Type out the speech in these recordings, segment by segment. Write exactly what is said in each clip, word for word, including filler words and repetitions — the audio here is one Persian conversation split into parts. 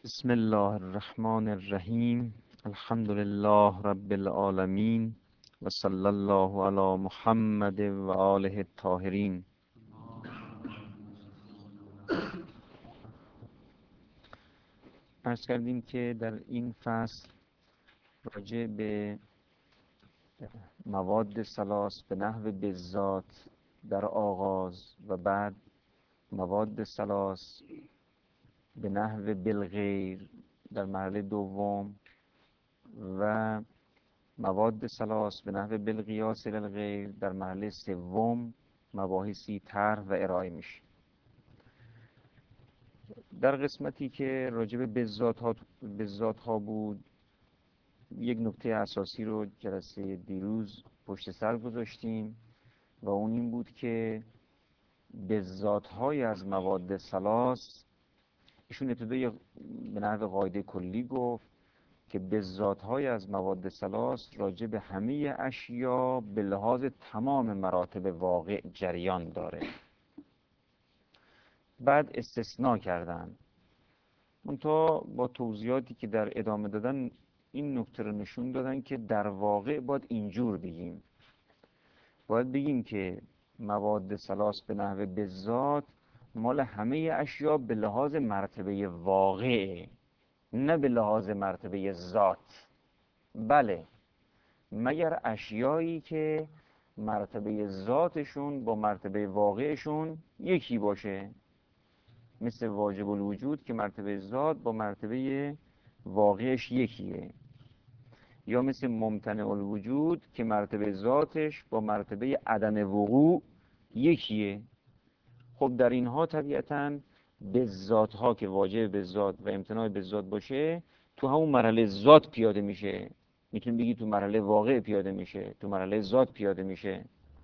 بسم الله الرحمن الرحیم. الحمد لله رب العالمین و صلی الله علی محمد و آله الطاهرین. عرض کردیم که در این فصل راجع به مواد ثلاث به نحو بالذات در آغاز و بعد مواد ثلاث به نحو بالغیر در مرحله دوم و مواد ثلاث به نحو بالقیاس للغیر در مرحله سوم مباحثی طرح و ارائه میشه. در قسمتی که راجع به بالذات ها بالذات ها بود، یک نکته اساسی رو جلسه دیروز پشت سر گذاشتیم و اون این بود که بالذات های از مواد ثلاث، ایشون ابتدای به نحو قاعده کلی گفت که بالذات های از مواد ثلاث راجع به همه اشیا به لحاظ تمام مراتب واقع جریان داره. بعد استثناء کردن، منتها با توضیحاتی که در ادامه دادن این نکته رو نشون دادن که در واقع باید اینجور بگیم، باید بگیم که مواد ثلاث به نحو بالذات مال همه اشیا به لحاظ مرتبه واقع، نه به لحاظ مرتبه ذات. بله، مگر اشیایی که مرتبه ذاتشون با مرتبه واقعشون یکی باشه، مثل واجب الوجود که مرتبه ذات با مرتبه واقعش یکیه، یا مثل ممتنع الوجود که مرتبه ذاتش با مرتبه عدم وقوع یکیه. خب در اینها طبیعتاً بالذات ها که واجب بالذات و امتناع بالذات باشه تو همون مرحله ذات پیاده میشه. میتونیم بگی تو مرحله واقع پیاده میشه، تو مرحله ذات پیاده میشه.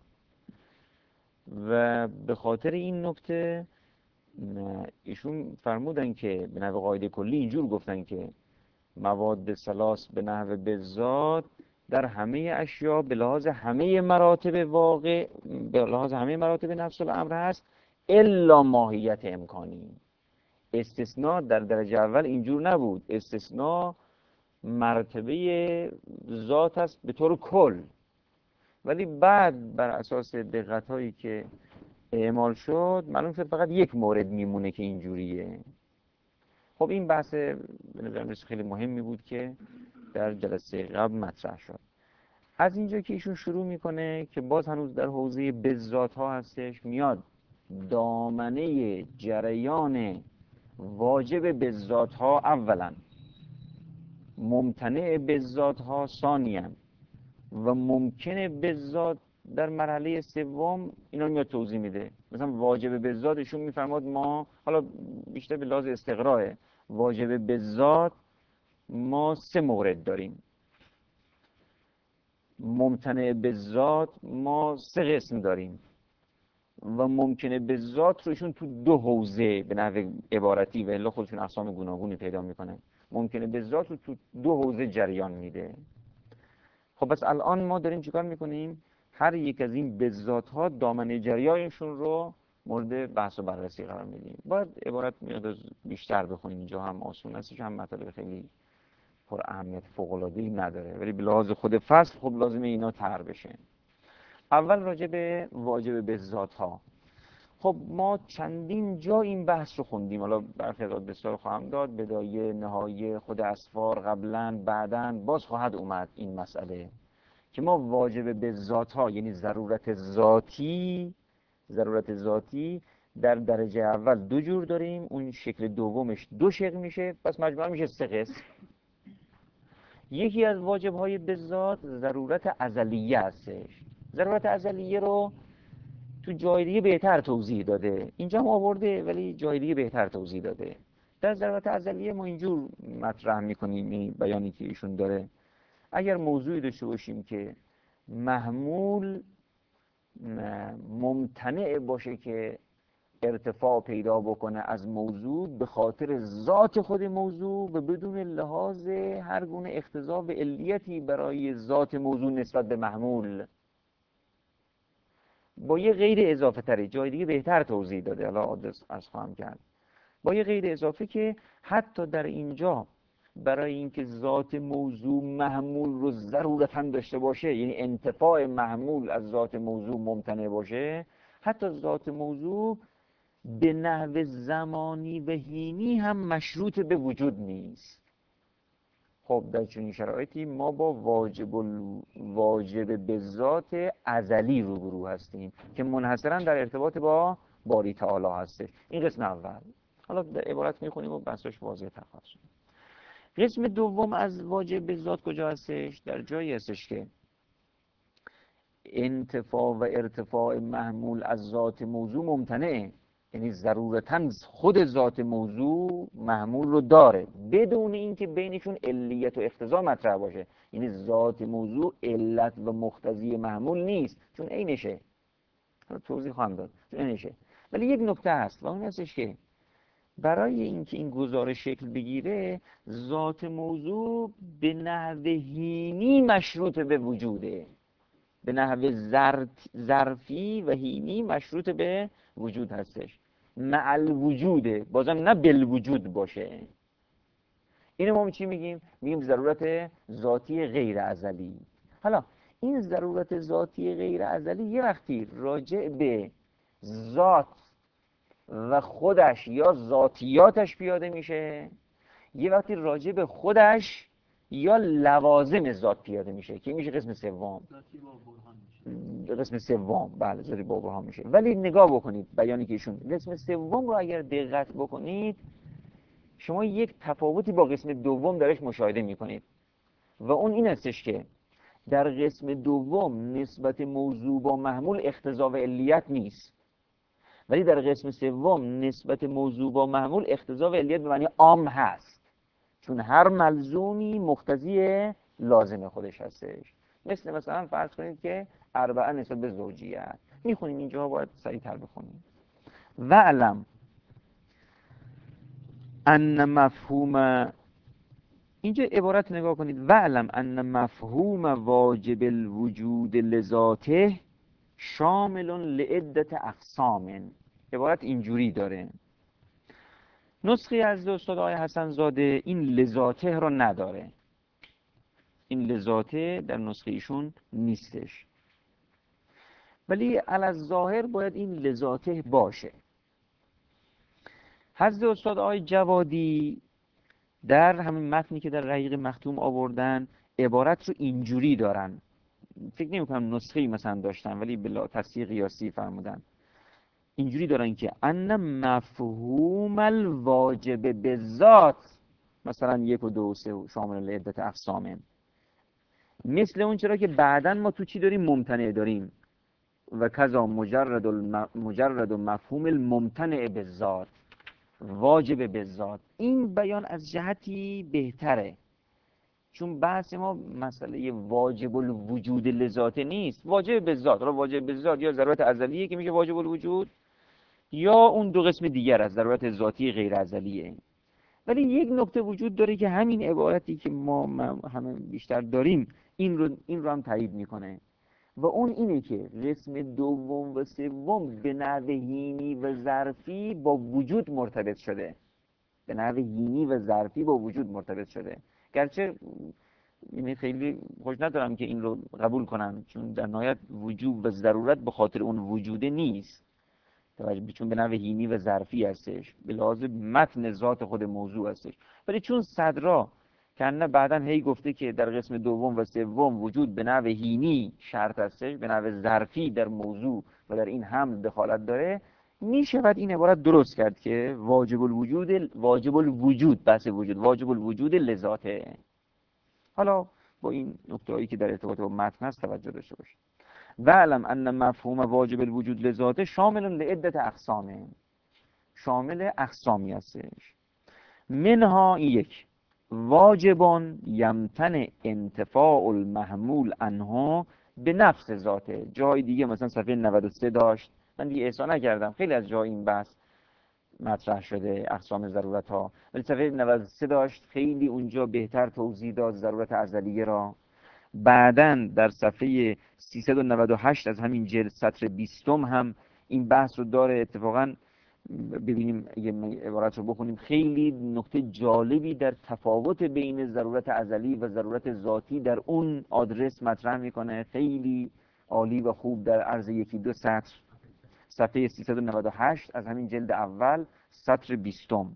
و به خاطر این نکته ایشون فرمودن که به نحو قاعده کلی اینجور گفتن که مواد ثلاث به نحو بالذات در همه اشیا به لحاظ همه مراتب واقع، به لحاظ همه مراتب نفس الامر هست الا ماهیت امکانی. استثناء در درجه اول اینجور نبود، استثناء مرتبه ذات است به طور کل، ولی بعد بر اساس دقت هایی که اعمال شد معلوم شد فقط یک مورد میمونه که اینجوریه. خب این بحث به نظرم خیلی مهمی بود که در جلسه قبل مطرح شد. از اینجا که ایشون شروع میکنه که باز هنوز در حوزه بالذات ها هستش، میاد دامنه جریان واجب بالذات ها اولا، ممتنع بالذات ها ثانیا و ممکن بالذات در مرحله سوم، اینا رو میاد توضیح میده. مثلا واجب بالذات ایشون میفرماد ما حالا بیشتر به لحاظ استقراء، واجب بالذات ما سه مورد داریم، ممتنع بالذات ما سه قسم داریم و ممکنه بالذات روشون تو دو حوزه به نحو عبارتی و الا خودشون اقسام گوناگونی پیدا میکنه. ممکنه بالذات رو تو دو حوزه جریان میده. خب بس الان ما داریم چیکار میکنیم؟ هر یک از این بالذات ها دامنه جریانشون رو مورد بحث و بررسی قرار میدیم. باید عبارت مقدار بیشتر بخونیم، اینجا هم آسون هستش، هم مطالب خیلی پر اهمیت فوق العاده ای نداره، ولی به لحاظ خود فصل خب لازمه اینا طرح بشه. اول راجع به واجب بالذات ها. خب ما چندین جا این بحث رو خوندیم، حالا برخی از بسیار خواهم داد، بدایه نهایه خود اسفار قبلا بعدا باز خواهد اومد این مسئله که ما واجب بالذات ها یعنی ضرورت ذاتی، ضرورت ذاتی در درجه اول دو جور داریم، اون شکل دومش دو شکل میشه، پس مجموعا میشه سه قسم. یکی از واجب های بالذات ضرورت ازلیه هستش. ضرورت ازلیه رو تو جای دیگه بهتر توضیح داده، اینجا هم آورده ولی جای دیگه بهتر توضیح داده. در ضرورت ازلیه ما اینجور مطرح میکنیم، این بیانی که ایشون داره، اگر موضوعی داشته باشیم که محمول ممتنع باشه که ارتفاع پیدا بکنه از موضوع به خاطر ذات خود موضوع و بدون لحاظ هر گونه اقتضا و علیتی برای ذات موضوع نسبت به محمول، با یه غیر اضافه تری جای دیگه بهتر توضیح داده، حالا عادث عرض خواهم کرد. با یه قید اضافه که حتی در اینجا برای اینکه ذات موضوع محمول رو ضرورتاً داشته باشه، یعنی انتفاع محمول از ذات موضوع ممتنع باشه، حتی ذات موضوع به نحو زمانی و حینی هم مشروط به وجود نیست. خب در چنین شرایطی ما با واجب ال... واجب به ذات ازلی روبرو هستیم که منحصراً در ارتباط با باری تعالی هستش. این قسم اول. حالا در عبارت میخونیم و بحثش واضح تر خواهد شد. قسم دوم از واجب به ذات کجا هستش؟ در جایی هستش که انتفاع و ارتفاع محمول از ذات موضوع ممتنعه، یعنی ضرورتاً خود ذات موضوع محمول رو داره بدون اینکه بینشون علیت و اقتضا مطرح باشه. یعنی ذات موضوع علت و مقتضی محمول نیست، چون عینشه. توضیح خواهم داد، چون عینشه. ولی یک نکته هست و اون هستش که برای اینکه این گزارش شکل بگیره، ذات موضوع به نحو حینی مشروط به وجوده، به نحو ظرفی و حینی مشروط به وجود هستش. مع الوجوده، بازم نه بالوجود باشه. اینو ما چی میگیم؟ میگیم ضرورت ذاتی غیر ازلی. حالا این ضرورت ذاتی غیر ازلی یه وقتی راجع به ذات و خودش یا ذاتیاتش پیاده میشه، یه وقتی راجع به خودش یا لوازم ذات پیاده میشه که میشه قسم سوم. قسم سوم بله ذاتی با برهان میشه. ولی نگاه بکنید بیانی که ایشون قسم سوم رو اگر دقت بکنید، شما یک تفاوتی با قسم دوم درش مشاهده میکنید و اون این هستش که در قسم دوم نسبت موضوع با محمول اقتضا و علیت نیست، ولی در قسم سوم نسبت موضوع با محمول اقتضا و علیت به معنی عام هست، چون هر ملزومی مقتضی لازم خودش هستش. مثل مثلا فرض کنید که اربعه نسبت به زوجیت. میخونیم اینجا باید سریع‌تر بخونیم. وعلم ان مفهوم، اینجا عبارت نگاه کنید، وعلم ان مفهوم واجب الوجود لذاته شامل لعدت اقسام. عبارت اینجوری داره. نسخه از استاد آقای حسن زاده این لذاته رو نداره، این لذاته در نسخه ایشون نیستش، ولی علی الظاهر باید این لذاته باشه. حضرت استاد آقای جوادی در همین متنی که در رحیق مختوم آوردن عبارت رو اینجوری دارن، فکر نمی کنم نسخه‌ای مثلا داشتن ولی بلا تفسیر قیاسی فرمودن، اینجوری دارن که ان مفهوم الواجب بالذات مثلا یک و دو و سه شامل عدت اقسامه، مثل اون چرا که بعداً ما تو چی داریم؟ ممتنع داریم. و کذا مجرد الم... مجرد مفهوم الممتنع بالذات واجب بالذات. این بیان از جهتی بهتره، چون بحث ما مسئله واجب الوجود لذاته نیست، واجب بالذات. حالا واجب بالذات یا ضرورت ازلیه که میشه واجب الوجود، یا اون دو قسم دیگر از ضرورت ذاتی غیر ازلیه. ولی یک نکته وجود داره که همین عبارتی که ما همه بیشتر داریم این رو این رو هم تایید میکنه و اون اینه که قسم دوم و سوم به نحو حینی و ظرفی با وجود مرتبط شده، به نحو حینی و ظرفی با وجود مرتبط شده. گرچه یعنی خیلی خوش ندارم که این رو قبول کنم، چون در نهایت وجود و ضرورت به خاطر اون وجوده نیست، چون به نحو حینی و ظرفی هستش، به لحاظ متن ذات خود موضوع هستش. ولی چون صدرا کنه بعداً هی گفته که در قسم دوم و سوم وجود به نحو حینی شرط هستش، به نحو ظرفی در موضوع و در این حمل دخالت داره، میشود این عبارت درست کرد که واجب الوجود واجب الوجود بحث وجود واجب الوجود لذاته. حالا با این نکته‌ای که در ارتباط با متن هست توجه داشته باشید. وعلم ان مفهوم واجب الوجود لذاته شامل لعدت اقسامه، شامل اقسامی هستش. منها یک واجبان یمتن انتفاع المحمول عنها به نفس ذاته. جای دیگه مثلا صفحه نود و سه داشت، من دیگه احسان نکردم، خیلی از جای این بحث مطرح شده اقسام ضرورت ها، ولی صفحه نود و سه داشت خیلی اونجا بهتر توضیح داد ضرورت ازلیه را. بعداً در صفحه سیصد و نود و هشت از همین جلد سطر بیستم هم این بحث رو داره. اتفاقاً ببینیم اگه عبارت رو بخونیم، خیلی نکته جالبی در تفاوت بین ضرورت ازلی و ضرورت ذاتی در اون آدرس مطرح میکنه. خیلی عالی و خوب در عرض یکی دو سطر، صفحه سیصد و نود و هشت از همین جلد اول سطر بیستم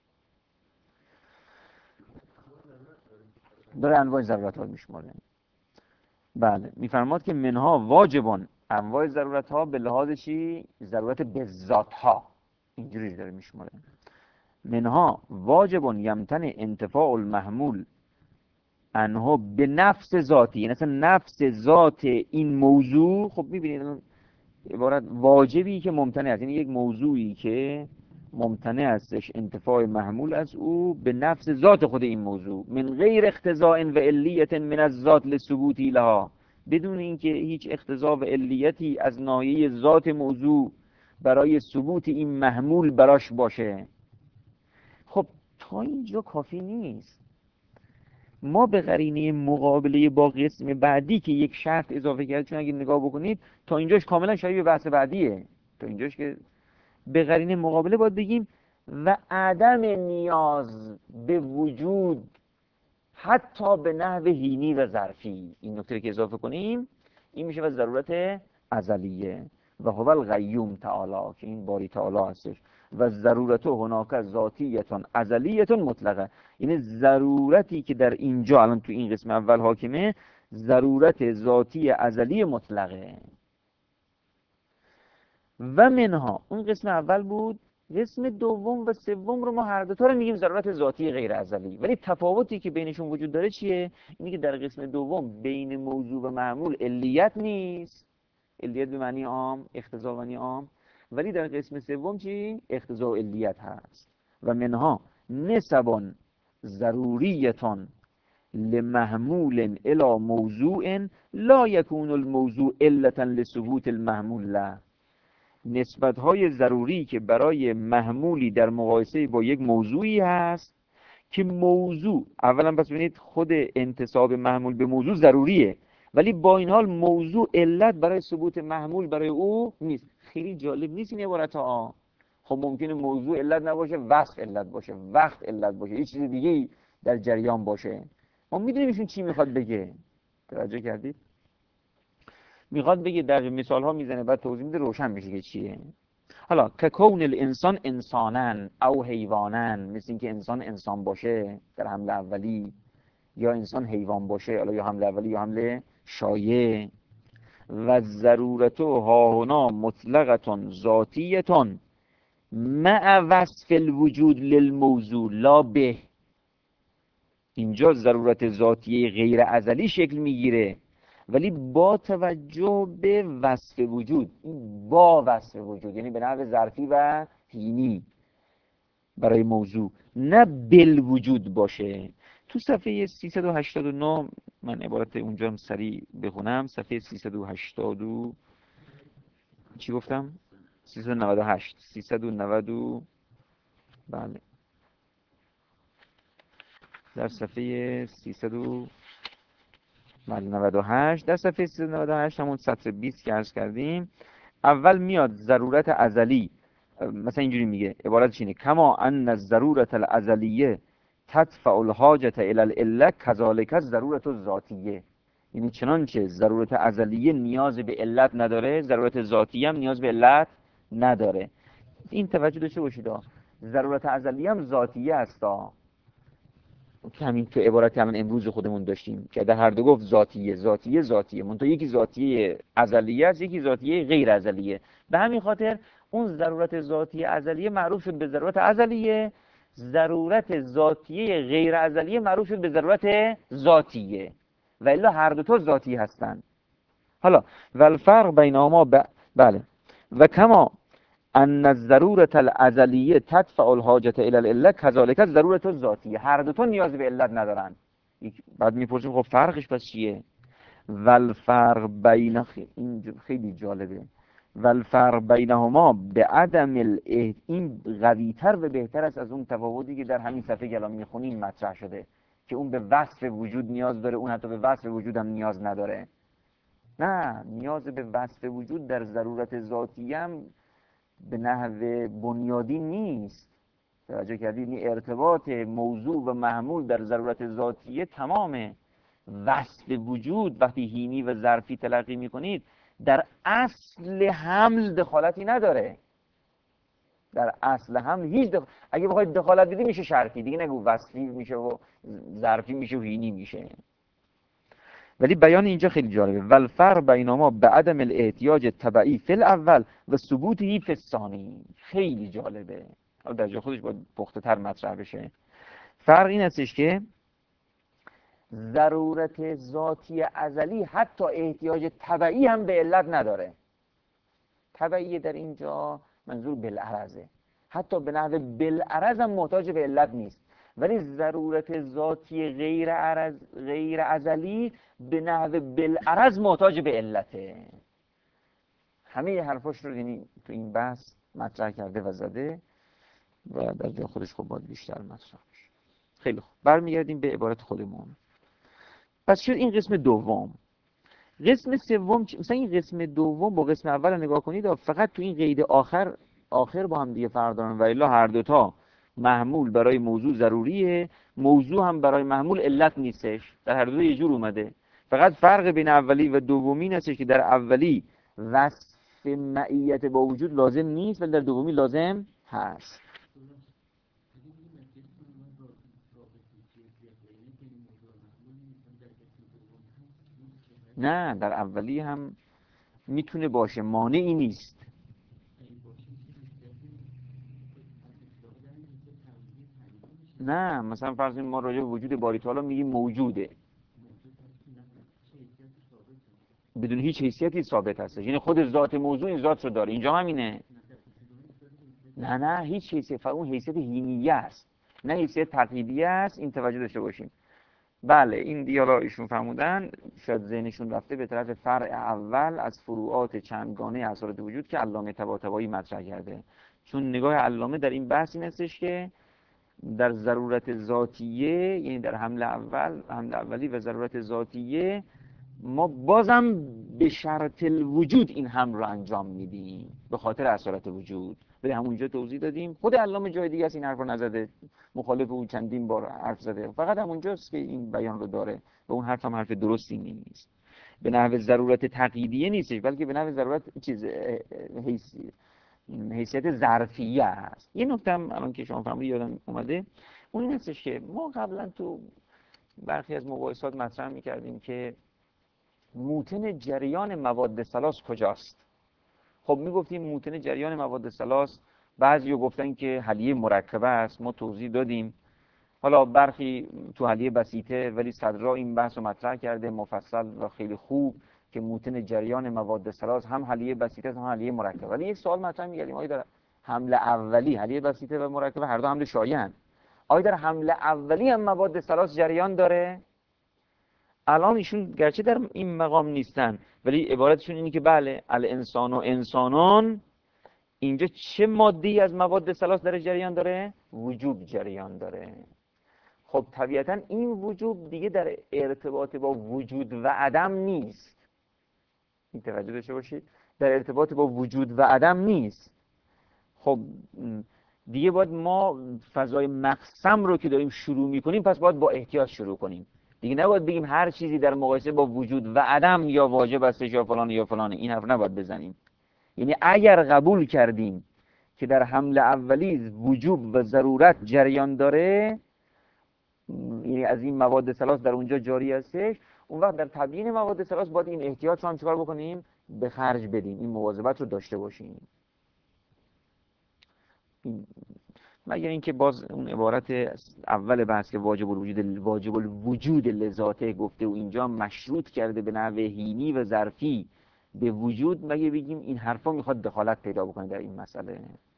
داره انواع ضرورت ها میشماره. بله، میفرماد که منها واجبان، انواع ضرورت ها به لحاظ چی؟ ضرورت به ذات ها، اینجوری داره میشماره. منها واجبان یمتن انتفاع المحمول انها به نفس ذاتی، یعنی اصلا نفس ذات این موضوع. خب میبینید عبارت واجبی که ممتنع است، یعنی یک موضوعی که ممتنع هستش انتفاع محمول از او به نفس ذات خود این موضوع، من غیر اقتضاء و علیت من الذات لثبوتی لها، بدون اینکه هیچ اقتضا و علیتی از ناحیه ذات موضوع برای ثبوت این محمول براش باشه. خب تا اینجا کافی نیست. ما به قرینه مقابله با قسم بعدی که یک شرط اضافه کرد، چون اگه نگاه بکنید تا اینجاش کاملا شبیه به بحث بعدیه، تا اینجاش که به قرینه مقابله باید بگیم و عدم نیاز به وجود حتی به نحو حینی و ظرفی، این نکته که اضافه کنیم این میشه و ضرورت ازلیه و هو القیوم تعالی، که این باری تعالی هستش. و ضرورت هناک ذاتیتون ازلیتون مطلقه، یعنی ضرورتی که در اینجا الان تو این قسم اول حاکمه ضرورت ذاتی ازلی مطلقه. و منها، اون قسم اول بود. قسم دوم و سوم رو ما هر دو تا رو میگیم ضرورت ذاتی غیر ازلی، ولی تفاوتی که بینشون وجود داره چیه؟ اینی که در قسم دوم بین موضوع و معمول علیت نیست، علیت به معنی عام، اقتضا به معنی عام، ولی در قسم سوم چی؟ اقتضا و علیت هست. و منها نسبان ضروریتان لمحمول الى موضوع لا یکون الموضوع علتا لثبوت المحمول له، نسبت های ضروری که برای محمولی در مقایسه با یک موضوعی هست که موضوع اولا پس ببینید خود انتساب محمول به موضوع ضروریه، ولی با این حال موضوع علت برای ثبوت محمول برای او نیست. خیلی جالب نیست این عبارت ها؟ خب ممکنه موضوع علت نباشه، وصف علت باشه، وقت علت باشه، هیچ چیز دیگه در جریان باشه. ما میدونیم ایشون چی میخواد بگه. توجه کردید؟ میخواد بگه در مثال ها میزنه بعد توضیح میده روشن میشه که چیه. حالا که کون الانسان انسانن او حیوانن، مثل اینکه انسان انسان باشه در حمله اولی، یا انسان حیوان باشه، حالا یا حمله اولی یا حمله شایع. و ضرورتو ها هنا مطلقتون ذاتیتون مع وصف الوجود للموضوع لا به، اینجا ضرورت ذاتی غیر ازلی شکل میگیره ولی با توجه به وصف وجود، این با وصف وجود یعنی به نحو ظرفی و حینی برای موضوع، نه بل وجود باشه. تو صفحه سیصد و هشتاد و نه من عبارت اونجا هم سریع بخونم، صفحه سیصد و هشتاد و چی گفتم؟ سیصد و نود و هشت سیصد و نود، بله در صفحه سیصد و نود و هشت، در صفحه سیصد و نود و هشت همون سطر بیست که عرض کردیم، اول میاد ضرورت ازلی، مثلا اینجوری میگه عبارتش اینه کما ان الضرورت الازلیه تدفع الحاجت الی العله کذالک الضرورت الذاتیه، یعنی چنانچه ضرورت ازلیه نیاز به علت نداره ضرورت ذاتیه هم نیاز به علت نداره. این توجه داشته باشید، ضرورت ازلیه هم ذاتیه هستا که همین تو عبارتی همین امروز خودمون داشتیم که در هر دو گفت ذاتیه ذاتیه ذاتیه، منتها یکی ذاتیه ازلیه است یکی ذاتیه غیر ازلیه. به همین خاطر اون ضرورت ذاتی ازلیه معروف شد به ضرورت ازلیه، ضرورت ذاتیه غیر ازلیه معروف شد به ضرورت ذاتیه، و الا هر دو تا ذاتی هستند. حالا و الفرق بینهما ب... بله و کما ان الضرورت الازلیه تدفع الحاجت الی العله کذالک الضرورت الذاتیه، هر دو تا نیاز به علت ندارن. بعد میپرسیم خب فرقش پس چیه؟ و الفرق بین خ... این خیلی جالبه، و الفرق بینهما به عدم الاهت، این قوی‌تر و بهتر است از اون تفاوتی که در همین صفحه که الان میخونیم مطرح شده که اون به وصف وجود نیاز داره، اون حتی به وصف وجود هم نیاز نداره. نه، نیاز به وصف وجود در ضرورت ذاتی هم به نحو بنیادی نیست. توجه کردید؟ این ارتباط موضوع و محمول در ضرورت ذاتیه تمامه. وصف وجود وقتی هینی و ظرفی تلقی میکنید در اصل حمل دخالتی نداره. در اصل حمل هیچ دخ... اگه بخواید دخالت بدی میشه شرطی، دیگه نگو وصفی میشه و ظرفی میشه و هینی میشه. ولی بیان اینجا خیلی جالبه. والفرق بینهما بعدم الاحتیاج تبعی فی الاول و ثبوته فی الثانی. خیلی جالبه، حالا در جای خودش باید پخته تر مطرح بشه. فرق این هستش که ضرورت ذاتی ازلی حتی احتیاج تبعی هم به علت نداره. تبعی در اینجا منظور بالعرضه، حتی به نحو بالعرض هم محتاج به علت نیست. ولی ضرورت ذاتی غیر عرض غیر ازلی به نحو بالعرض محتاج به علته. همه حرفاش رو یعنی تو این بحث مطرح کرده و زده و در جای خودش خب باید بیشتر مطرح بشه. خیلی خوب، برمیگردیم به عبارت خودمون. پس شد این قسم دوم. قسم سوم چ... مثلا این قسم دوم با قسم اول نگاه کنید، فقط تو این قید آخر آخر با هم دیگه فرق دارن و الا هر دوتا محمول برای موضوع ضروریه، موضوع هم برای محمول علت نیستش، در هر دو یه جور اومده. فقط فرق بین اولی و دومی هستش که در اولی وصف معیت با وجود لازم نیست ولی در دومی لازم هست. نه، در اولی هم میتونه باشه، مانعی نیست. نه، مثلا فرض کنیم ما راجع به وجود باری تعالی میگیم موجوده، بدون هیچ حیثیتی ثابت هست، یعنی خود ذات موضوع این ذات رو داره. اینجا همینه. نه نه، هیچ حیثیت، فقط اون حیثیت هینیه است، نه حیثیت تقییدیه است. این توجه داشته باشیم. بله، این دیالا ایشون فرمودن شاید ذهنشون رفته به طرف فرع اول از فروعات چندگانه اثرات وجود که علامه طباطبایی مطرح کرده. چون نگاه علامه در این بحث این هستش که در ضرورت ذاتیه، یعنی در حمل اول، حمل اولی و ضرورت ذاتیه، ما بازم به شرط الوجود این حمل رو انجام میدیم به خاطر اثرات وجود. ولی همونجا توضیح دادیم، خود علامه جای دیگه از این حرف رو نزده، مخالف اون چندین بار حرف زده، فقط همونجاست که این بیان رو داره و اون حرف هم حرف درستی نیست. به نحو ضرورت تقییدیه نیستش، بلکه به نحو ضرورت چیز حیثی حیثیت ظرفیه است. یه نکته هم الان که شما فرمودید یادم اومده، اون این هستش که ما قبلا تو برخی از مباحثات مطرح می‌کردیم که موتن جریان مواد ثلاث کجاست. خب میگفتیم موتن جریان مواد ثلاث، بعضی‌ها گفتن که حلیه مرکبه است، ما توضیح دادیم. حالا برخی تو حلیه بسیطه، ولی صدرا این بحث رو مطرح کرده مفصل و خیلی خوب که موتن جریان مواد ثلاث هم حلیه بسیطه هم حلیه مرکبه. ولی یک سوال مطرح می‌گردیم، آیا در حمل اولی حلیه بسیطه و مرکبه هر دو حمل شایعن، آیا در حمل اولی هم مواد ثلاث جریان داره؟ الان ایشون گرچه در این مقام نیستن ولی عبارتشون اینه که بله، الانسان و انسانان، اینجا چه ماده‌ای از مواد ثلاث در جریان داره؟ وجوب جریان داره. خب طبیعتا این وجوب دیگه در ارتباط با وجود و عدم نیست. این توجه داشته باشید، در ارتباط با وجود و عدم نیست. خب دیگه باید ما فضای مقسم رو که داریم شروع میکنیم پس باید با احتیاط شروع کنیم. دیگه نباید بگیم هر چیزی در مقایسه با وجود و عدم یا واجب است یا فلان یا فلان. این حرف نباید بزنیم. یعنی اگر قبول کردیم که در حمل اولی وجوب و ضرورت جریان داره، یعنی از این مواد ثلاث در اونجا جاری هستش، اون وقت در تبیین مواد ثلاث باید این احتیاط رو هم چیکار بکنیم؟ به خرج بدیم، این مواظبت رو داشته باشیم. مگر اینکه باز اون عبارت اول بحث که واجب الوجود واجب الوجود لذاته گفته و اینجا مشروط کرده به نحو هینی و ظرفی به وجود، مگه بگیم این حرفا میخواد دخالت پیدا بکنه در این مسئله.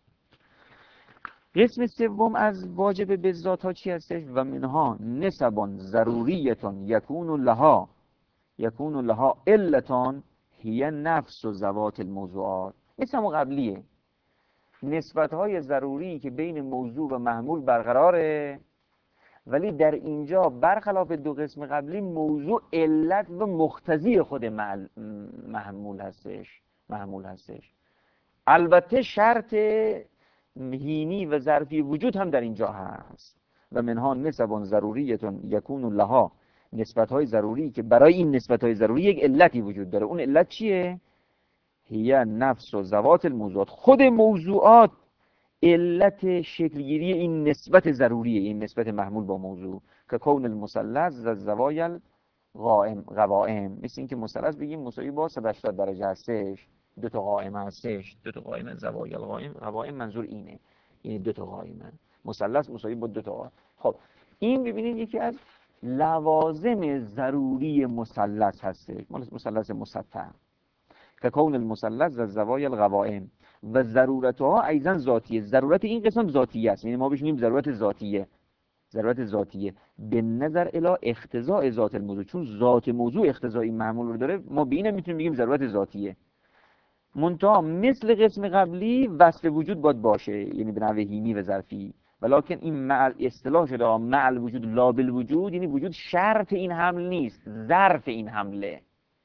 قسم سوم از واجب به ذات ها چی هستش؟ و منها نسبان ضروریتون یکون لها یکون لها علتان هی نفس و ذوات الموضوعات. مثل همون قبلیه، نسبت‌های ضروری که بین موضوع و محمول برقراره، ولی در اینجا برخلاف دو قسم قبلی موضوع علت و مقتضی خود محمول هستش محمول هستش البته شرط هینی و ظرفی وجود هم در اینجا هست و منها نسب ضروریتون یکون لها، نسبت های ضروری که برای این نسبت های ضروری یک علتی وجود داره. اون علت چیه؟ هی نفس و ذوات الموضوعات، خود موضوعات علت شکلگیری این نسبت ضروریه، این نسبت محمول با موضوع. که کون المثلث ز زوایل قائم قوائم، مثل اینکه مثلث بگیم مساوی با صد و هشتاد درجه هستش، دو تا قائمه هستش، دو تا قائمه زوایل قائم قوائم، منظور اینه، یعنی دو تا قائمه، مثلث مساوی با دو تا قائمه. خب این ببینید یکی از لوازم ضروری مثلث هستش، مثلث مسطح. که کون المثلث ز زوایل قوائم و ضرورتها ایضا ذاتیه، ضرورت این قسم ذاتیه است، یعنی ما بهش میگیم ضرورت ذاتیه، ضرورت ذاتیه به نظر الی اقتضاء ذات الموضوع، چون ذات موضوع اقتضای این معمول رو داره، ما به این میتونیم بگیم ضرورت ذاتیه. منتها مثل قسم قبلی وصف وجود باید باشه، یعنی به نحو هیمی و ظرفی، ولکن این مع اصطلاح شده مع الوجود لا بالوجود، یعنی وجود شرط این حمل نیست، ظرف این حمله.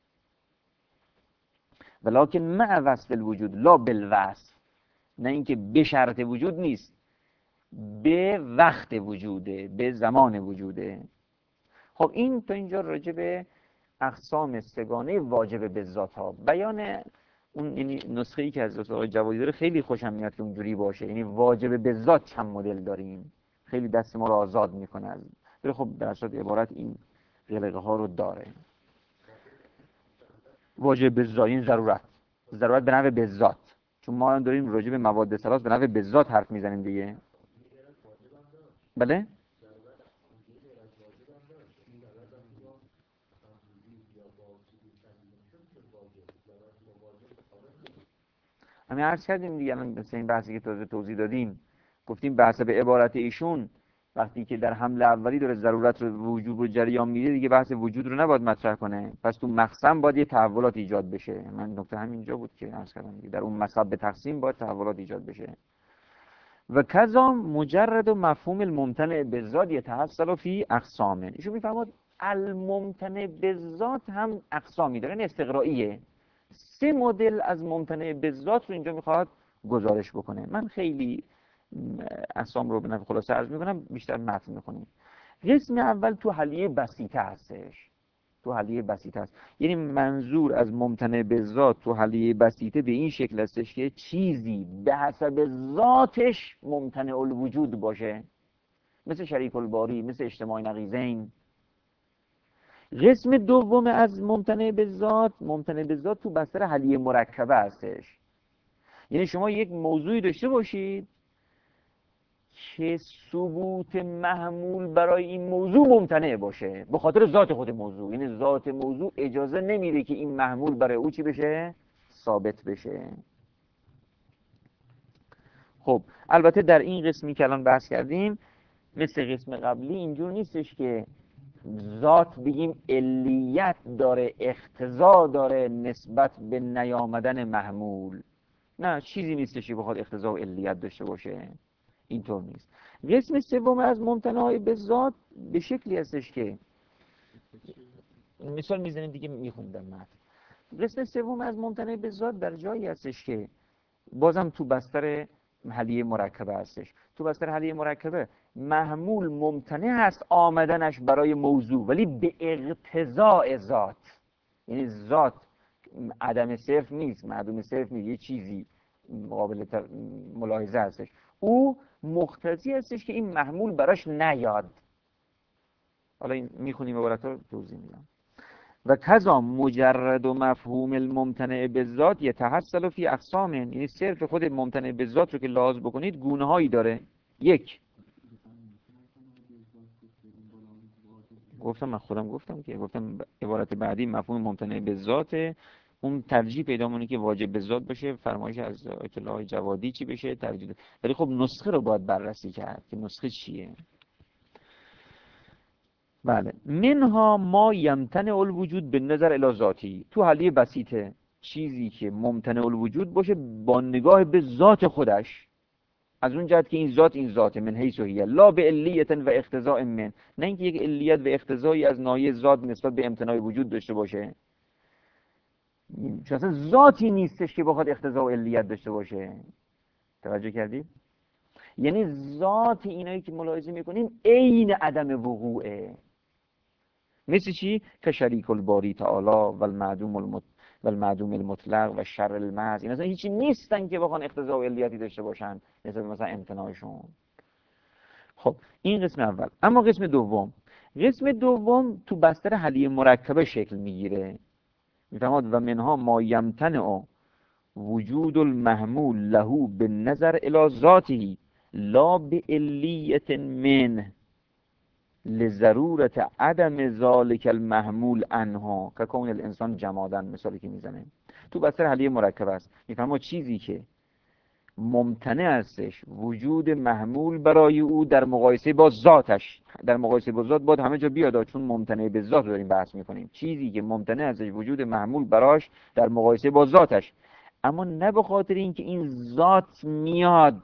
ولکن مع وصف الوجود لا بالوصف، نه اینکه به شرط وجود نیست، به وقت وجوده، به زمان وجوده. خب این تا اینجا راجع به اقسام سگانه واجب به ذات ها. بیان اون یعنی نسخه ای که از آقای جوادی داره خیلی خوشم میاد که اونجوری باشه، یعنی واجب به ذات چند مدل داریم، خیلی دست ما رو آزاد میکنه از ولی خب در اصل عبارت این غلقه ها رو داره. واجب به ذات این ضرورت، ضرورت به نحو به ذات، چون ما داریم راجع به مواد ثلاث به نحو به ذات حرف میزنیم دیگه. بله؟ همین عرض کردیم دیگه، الان مثل این بحثی که تازه توضیح دادیم، گفتیم بحث به عبارت ایشون وقتی که در حمله اولی داره ضرورت رو وجود رو جریان میده دیگه، بحث وجود رو نباید مطرح کنه، پس تو مقسم باید یه تحولات ایجاد بشه. من نکته همینجا بود که عرض کردم دیگه، در اون مصب به تقسیم باید تحولات ایجاد بشه. و کذا مجرد و مفهوم الممتنع بالذات یتحصل فی اقسامه. ایشون میفرماد الممتنع بالذات هم اقسامی داره، این استقرائیه. سه مدل از ممتنع بالذات رو اینجا میخواد گزارش بکنه. من خیلی اقسام رو به نفع خلاصه عرض میکنم، بیشتر متن میکنیم. قسم اول تو حلیه بسیطه هستش، تو حلیه بسیطه است، یعنی منظور از ممتنع بالذات تو حلیه بسیطه به این شکل هستش که چیزی به حسب ذاتش ممتنع الوجود باشه، مثل شریک الباری، مثل اجتماع نقیضین. قسم دوم از ممتنع بالذات، ممتنع بالذات تو بستر حلیه مرکبه هستش، یعنی شما یک موضوعی داشته باشید که ثبوت محمول برای این موضوع ممتنع باشه به خاطر ذات خود موضوع، یعنی ذات موضوع اجازه نمیده که این محمول برای او چی بشه؟ ثابت بشه. خب البته در این قسمی که الان بحث کردیم مثل قسم قبلی اینجور نیستش که ذات بگیم علیت داره، اقتضا داره نسبت به نیامدن محمول، نه چیزی نیستش که بخواد اقتضا و علیت داشته باشه، اینطور نیست. قسم سوم از ممتنع بالذات به شکلی هستش که مثال میزنیم دیگه میخوندم متن. قسم سوم از ممتنع بالذات در جایی هستش که بازم تو بستر حلیه مرکبه هستش. تو بستر حلیه مرکبه محمول ممتنع هست آمدنش برای موضوع، ولی به اقتضاء ذات، یعنی ذات عدم صرف نیست، معدوم صرف نیست، یه چیزی قابل ملاحظه هستش، او مقتضی هستش که این محمول براش نیاد. حالا این میخونیم عبارت رو توضیح میدم. و کذا مجرد و مفهوم الممتنع بالذات یتحصل فی اقسام، یعنی صرف خود ممتنع بالذات رو که لحاظ بکنید گونه هایی داره. یک، گفتم من خودم گفتم که گفتم عبارت بعدی مفهوم ممتنع بالذات، اون ترجیح پیدا مونه که واجب به ذات باشه، فرمایش از آیت الله جوادی چی بشه ترجیح، ولی خب نسخه رو باید بررسی کرد که نسخه چیه. بله، منها ما یمتنع الوجود به نظر الی ذاتی، تو حلیه بسیطه چیزی که ممتنع الوجود باشه با نگاه به ذات خودش، از اون جهت که این ذات این ذاته، من حیث هی لا به علیت و اقتضاء من، نه اینکه یک علیت و اقتضایی از ناحیه ذات نسبت به امتناع وجود داشته باشه، چون اصلا ذاتی نیستش که بخواد اقتضا و علیت داشته باشه. توجه کردید؟ یعنی ذات اینایی که ملاحظه میکنیم عین عدم وقوعه. مثل چی؟ که شریک الباری تعالی و المعدوم المت... و المعدوم المطلق و شر المحض. این اصلا هیچی نیستن که بخوان اقتضا و علیتی داشته باشن نسبت مثلا امتناعشون. خب این قسم اول. اما قسم دوم، قسم دوم تو بستر حلیه مرکبه شکل میگیره. میفهمد و منها ما یمتنع وجود المحمول له بالنظر الى ذاته لا بعلیت منه لضرورت عدم ذالک المحمول عنها که کون الانسان جمادن. مثالی که میزنه تو بستر حلیه مرکب است. میفهمد چیزی که ممتنع هستش وجود محمول برای او در مقایسه با ذاتش، در مقایسه با ذات باید همه جا بیاد چون ممتنع به ذات داریم بحث میکنیم. چیزی که ممتنع هستش وجود محمول براش در مقایسه با ذاتش، اما نه به خاطر اینکه این ذات میاد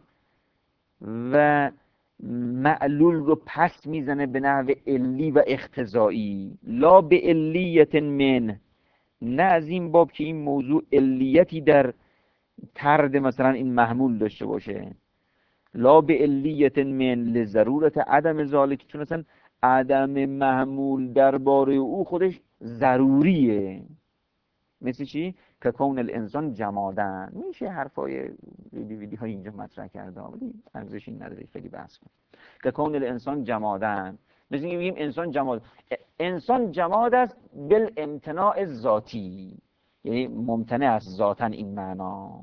و معلول رو پس میزنه به نحو علی و اقتضایی، لا به علیت من، نه از این باب که این موضوع علیتی در طرد مثلا این محمول داشته باشه، لا به علیت من لضرورت عدم ذالک، چون اصلا عدم محمول درباره او خودش ضروریه. مثل چی؟ که کون الانسان جمادن. میشه حرفای ویدی های اینجا مطرح کرده ولی ارزشی نداره خیلی بحث کنم. که کون الانسان جمادن، مثل اینکه بگیم انسان جماد، انسان جماد است بالامتناع ذاتی، یعنی ممتنع است ذاتاً این معنا.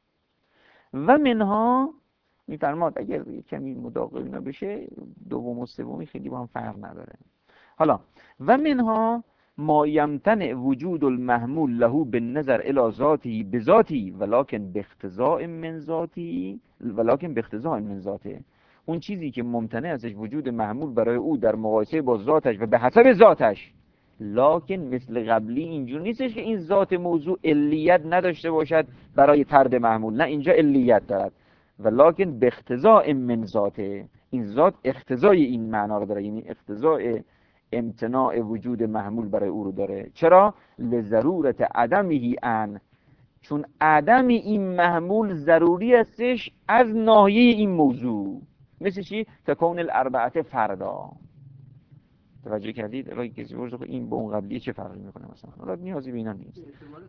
و منها میفرماد اگر کمی مداقل اینا بشه دوم و سومی خیلی با هم فرق نداره. حالا و منها ما یمتنع وجود المحمول له بالنظر الى ذاته بذاتی ولکن باقتضاء من ذاتی ولکن باقتضاء من ذاته، اون چیزی که ممتنع ازش وجود محمول برای او در مقایسه با ذاتش و به حسب ذاتش، لکن مثل قبلی اینجور نیستش که این ذات موضوع علیت نداشته باشد برای طرد محمول، نه اینجا علیت دارد، ولکن باقتضاء من ذاته، این ذات اقتضای این معنا رو داره، یعنی اقتضای امتناع وجود محمول برای او رو داره. چرا؟ لضرورت عدمه ان، چون عدم این محمول ضروری هستش از ناحیه این موضوع. مثل چی؟ تکون الاربعه فردا. توجه کردید؟ اگه کسی بپرسه این با اون قبلی چه فرقی میکنه مثلا، حالا نیازی به اینا نیست.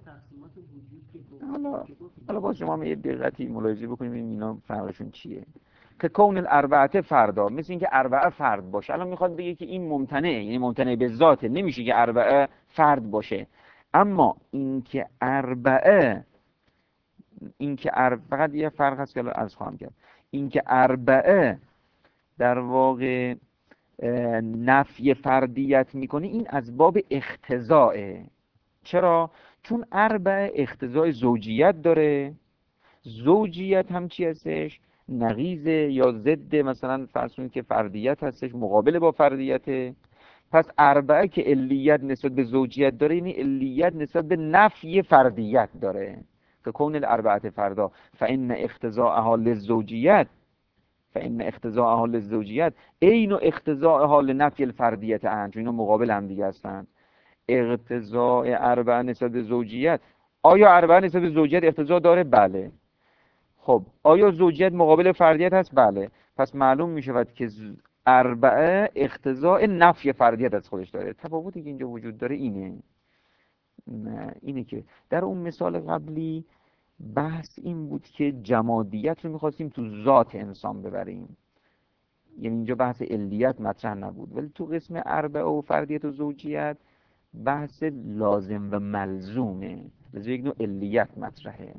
حالا حالا باز شما یه دقتی ملاحظه بکنیم اینا فرقشون چیه. که کون الاربعه فردا، مثل اینکه اربعه فرد باشه. الان میخواد بگه که این ممتنعه، یعنی ممتنع به ذاته، نمیشه که اربعه فرد باشه. اما اینکه اربعه اینکه اربعه فقط یه فرق هست که الان عرض خواهم کرد، اینکه اربعه در واقع نفی فردیت میکنه این از باب اقتضاءه. چرا؟ چون اربعه اقتضای زوجیت داره. زوجیت هم چی هستش؟ نقیض یا ضد مثلا فرض کنید که فردیت هستش، مقابل با فردیته. پس اربعه که علیت نسبت به زوجیت داره، یعنی علیت نسبت به نفی فردیت داره. که کون الاربعه فردا فان اقتضاءها للزوجیت فان اقتضاءها للزوجیت عین اقتضاءها لنفی الفردیت عنه، چون اینا مقابل هم دیگه هستن. اقتضاء اربعه نسبت به زوجیت، آیا اربعه نسبت به زوجیت اقتضا داره؟ بله. خب آیا زوجیت مقابل فردیت هست؟ بله. پس معلوم می شود که اربعه اقتضاء نفی فردیت از خودش داره. تفاوتی که اینجا وجود داره اینه، نه اینه که در اون مثال قبلی بحث این بود که جمادیت رو میخواستیم تو ذات انسان ببریم، یعنی اینجا بحث علیت مطرح نبود، ولی تو قسم اربعه و فردیت و زوجیت بحث لازم و ملزومه، لازم یک نوع علیت مطرحه.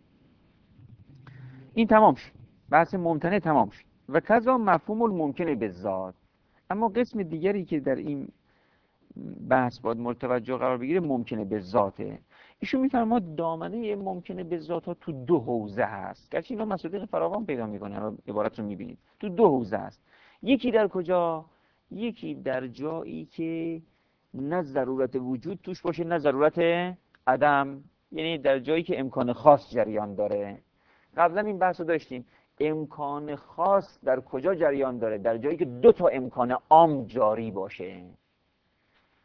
این تمام شد، بحث ممتنع تمام شد. و کذا مفهوم الممکنه به ذات. اما قسم دیگری که در این بحث باید متوجه قرار بگیره ممکنه به ذاته. ایشون میفرماد دامنه ممکنه به ذات ها تو دو حوزه هست، گرچه اینا مصادیق فراوان پیدا میکنه، عبارت رو میبینید تو دو حوزه هست. یکی در کجا؟ یکی در جایی که نه ضرورت وجود توش باشه نه ضرورت عدم، یعنی در جایی که امکان خاص جریان داره. قبلا این بحث رو داشتیم، امکان خاص در کجا جریان داره؟ در جایی که دو تا امکان عام جاری باشه.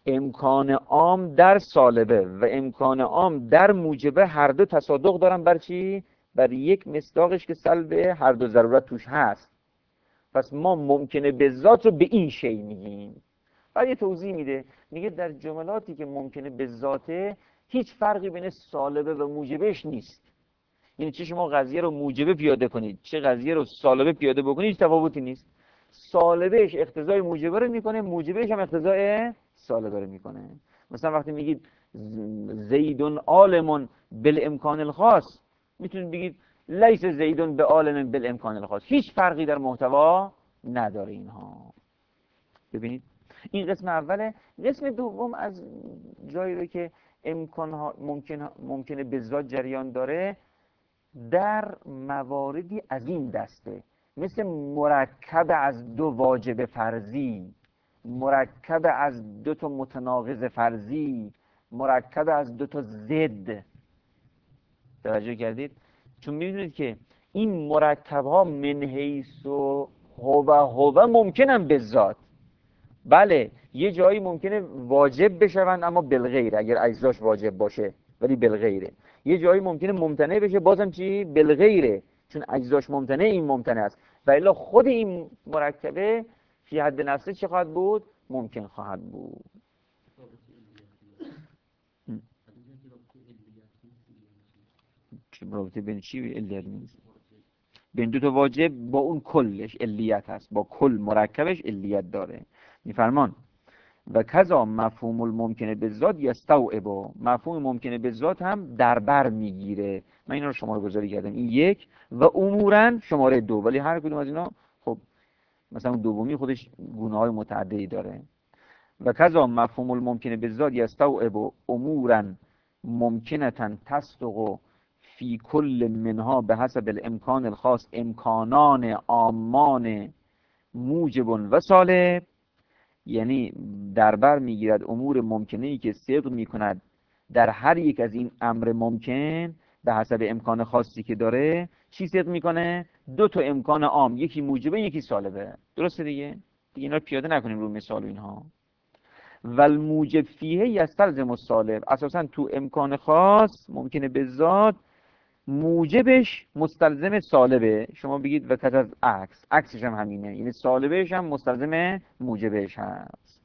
امکان عام در سالبه و امکان عام در موجبه هر دو تصادق دارن بر چی؟ بر یک مصداقش که سلب هر دو ضرورت توش هست. پس ما ممکنه به ذات رو به این شی میگیم. بعد یه توضیح میده، میگه در جملاتی که ممکنه به ذاته هیچ فرقی بین سالبه و موجبش نیست. یعنی چه شما قضیه رو موجبه پیاده کنید چه قضیه رو سالبه پیاده بکنید هیچ تفاوتی نیست. سالبهش اقتضای موجبه رو میکنه، موجبهش هم اقتضای سالبه رو میکنه. مثلا وقتی میگید زیدون عالمون بالامکان الخاص، میتونید بگید لیس زیدون به عالم بالامکان الخاص. هیچ فرقی در محتوا نداره اینها. ببینید این قسم اوله. قسم دوم از جایی رو که امکان ها ممکن ممکنه به ذات جریان داره در مواردی از این دسته، مثل مرکب از دو واجب فرضی، مرکب از دو تا متناقض فرضی، مرکب از دو تا ضد. توجه کردید؟ چون می‌دونید که این مرکب ها من حیث و هو هو ممکنن به ذات. بله یه جایی ممکنه واجب بشوند اما بالغیر، اگر اجزاش واجب باشه ولی بالغیره. یه جایی ممکنه ممتنع بشه بازم چی؟ بالغیره، چون اجزاش ممتنع این ممتنع است. و الا خود این مرکبه فی حد نفسه چه خواهد بود؟ ممکن خواهد بود. چه رابطه بین چی و علیت نیست؟ بین دو تا واجب با اون کلش علیت هست، با کل مرکبش علیت داره. میفرمان و کذا مفهوم الممکنه به ذات یستوعب، مفهوم ممکنه به ذات هم در بر میگیره. من اینا رو شماره گذاری کردم، این یک و امورن شماره دو، ولی هر کدوم از اینا خب مثلا دومی خودش گونه های متعددی داره. و کذا مفهوم الممکنه به ذات یستوعب امورن ممکنتن تصدق فی کل منها به حسب الامکان الخاص امکانان عامان موجب و سالب. یعنی در بر میگیرد امور ممکنه ای که صدق میکند در هر یک از این امر ممکن به حسب امکان خاصی که داره. چی صدق میکنه؟ دو تا امکان عام، یکی موجبه یکی سالبه. درسته دیگه؟ دیگه اینا رو پیاده نکنیم رو مثال و اینها. و الموجب فیه یستلزم السالب، اساسا تو امکان خاص ممکنه به ذات موجبش مستلزم سالبه. شما بگید و کذ از عکس، عکسش هم همینه، یعنی سالبش هم مستلزم موجبش هست.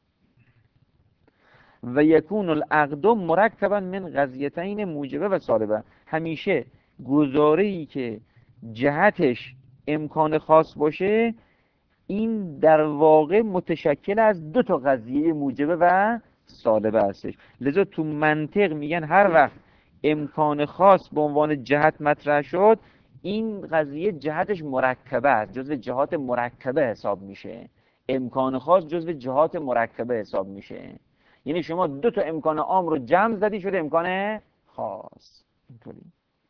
و یکون العقد مرکبا من قضیتین موجبه و سالبه، همیشه گزاره‌ای که جهتش امکان خاص باشه این در واقع متشکل از دو تا قضیه موجبه و سالبه هستش. لذا تو منطق میگن هر وقت امکان خاص به عنوان جهت مطرح شد این قضیه جهتش مرکبه است، جزو جهات مرکبه حساب میشه. امکان خاص جزو جهات مرکبه حساب میشه. یعنی شما دو تا امکان عام رو جمع زدی شده امکان خاص. اینطوری.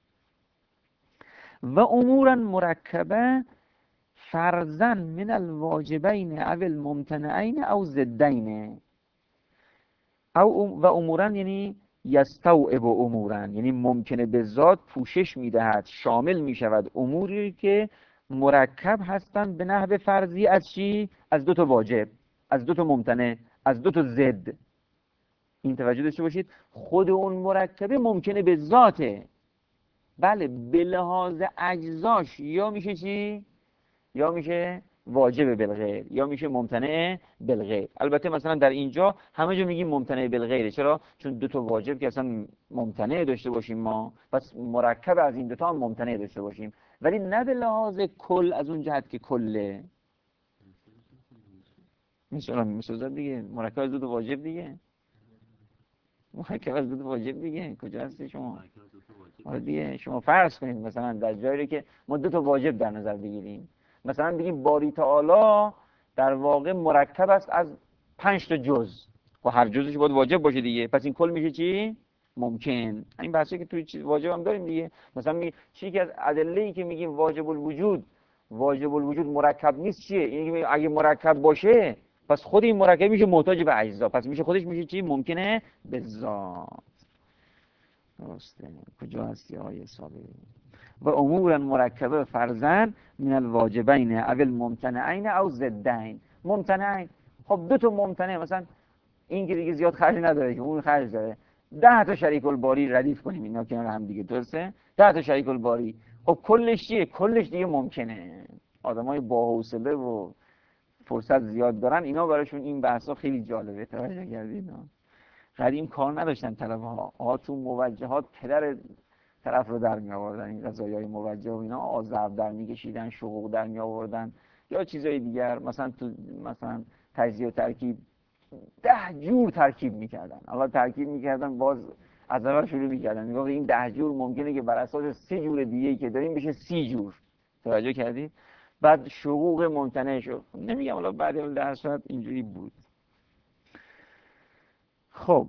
و امورا مرکبه فرضاً من الواجبین او الممتنعین او ضدین. او و امورا یعنی یستوعب امورا، یعنی ممکنه به ذات پوشش میدهد، شامل میشود اموری که مرکب هستند به نحو فرضی از چی؟ از دو تا واجب، از دو تا ممتنع، از دو تا ضد. این توجه داشته باشید خود اون مرکبه ممکنه به ذاته، بله به لحاظ اجزاش یا میشه چی؟ یا میشه واجب بالغیر یا میشه ممتنع بالغیر. البته مثلا در اینجا همه جا میگیم ممتنع بالغیر. چرا؟ چون دو تا واجب که اصلا ممتنع داشته باشیم ما، پس مرکب از این دو تا هم ممتنع داشته باشیم، ولی نه به لحاظ کل از اون جهت که کله. مثلا مثلا دیگه مرکب از دو تا واجب دیگه، مرکب از دو تا واجب دیگه کجا هستی شما؟ آره دیگه شما فرض کنید مثلا در جایی که ما دو تا واجب در نظر بگیریم، مثلا بگیم باری تعالی در واقع مرکب است از پنج تا جز و هر جزش باید واجب باشه دیگه، پس این کل میشه چی؟ ممکن. این بحثی که توی چیز واجب هم داریم دیگه. مثلا می چیزی که از ادله‌ای که میگیم واجب الوجود واجب الوجود مرکب نیست چیه؟ یعنی اگه مرکب باشه پس خود این مرکب میشه محتاج به اجزا، پس میشه خودش میشه چی؟ ممکنه به ذات. درسته. کجا هستی آیه صابری؟ و امور مرکبه فرضاً من الواجبین او الممتنعین او ضدین. ممتنعین، خب دو تا ممتنع، مثلا این که دیگه زیاد خرج نداره که اون خرج داره. ده تا شریک الباری ردیف کنیم اینا کنار هم دیگه، درسته؟ ده تا شریک الباری، خب کلش چیه؟ کلش دیگه ممکنه. آدمای با حوصله و فرصت زیاد دارن، اینا براشون این بحثا خیلی جالبه. توجه کردید؟ قدیم کار نداشتن طلبه ها، آها تو موجهات پدر طرف رو در می آوردن، این قضایای موجه و اینا، آذر در می کشیدن، شقوق در می آوردن یا چیزای دیگر. مثلا تو مثلا تجزیه و ترکیب ده جور ترکیب میکردن. حالا ترکیب میکردن باز از اول شروع میکردن، میگفت این ده جور ممکنه که بر اساس سه جور دیگه‌ای که داریم بشه سی جور. توجه کردید؟ بعد شقوق ممتنع شد. نمیگم حالا بعد در صورت اینجوری بود. خب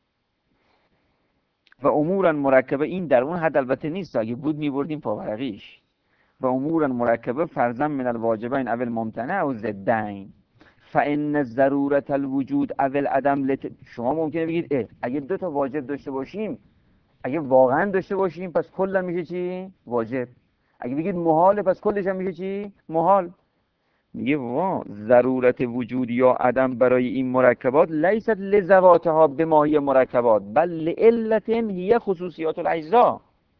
و امورا مرکبه، این در اون حد البته نیست، اگه بود میبردیم پاورقیش. و امورا مرکبه فرضاً من الواجبین اول ممتنع او ضدین، فان ضرورت الوجود اول عدم لت... شما ممکنه بگید اه اگه دو تا واجب داشته باشیم، اگه واقعا داشته باشیم پس کلا میشه چی؟ واجب. اگه بگید محاله پس کلش هم میشه چی؟ محال. میگه وا ضرورت وجود یا عدم برای این مرکبات لیست لذواتها به ماهی مرکبات بل لعلت هی خصوصیات الاجزا.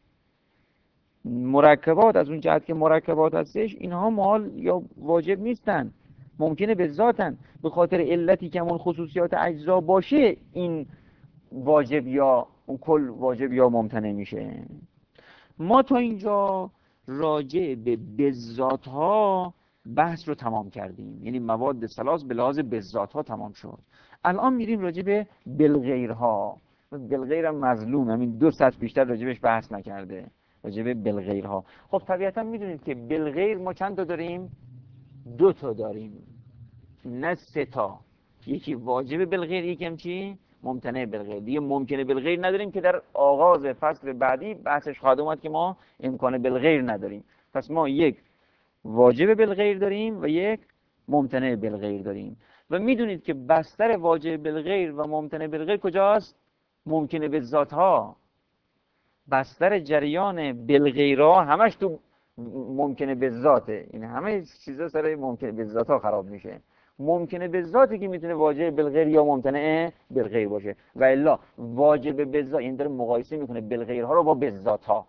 مرکبات از اون جهت که مرکبات هستش، اینها محال یا واجب نیستن، ممکنه به ذاتن. به خاطر علتی که همون خصوصیات اجزا باشه این واجب یا اون کل واجب یا ممتنع میشه. ما تا اینجا راجع به بذات ها بحث رو تمام کردیم، یعنی مواد ثلاث به لحاظ بذات ها تمام شد. الان میریم راجع به بالغیرها. بالغیر هم مظلوم، همین دو سطح بیشتر راجع بهش بحث نکرده، راجع به بالغیرها. خب طبیعتا میدونید که بالغیر ما چند تا داریم؟ دو تا داریم، نه سه تا. یکی واجب بالغیر، یکی هم چی؟ ممتنع بالغیر. دیگه ممکنه بالغیر نداریم که در آغاز فصل بعدی بحثش خواهد اومد که ما امکان بالغیر نداریم. پس ما یک واجب بالغیر داریم و یک ممتنع بالغیر داریم. و میدونید که بستر واجب بالغیر و ممتنع بالغیر کجاست؟ ممکنه به ذات ها. بستر جریان بالغیرها همش تو ممکنه به ذاته. این همه چیزا سر ممکنه به ذات ها خراب میشه. ممکنه به ذاتی که میتونه واجب بالغیر یا ممتنع بالغیر باشه، و الا واجب به ذات، این داره مقایسه میکنه بالغیرها رو با به ذات ها.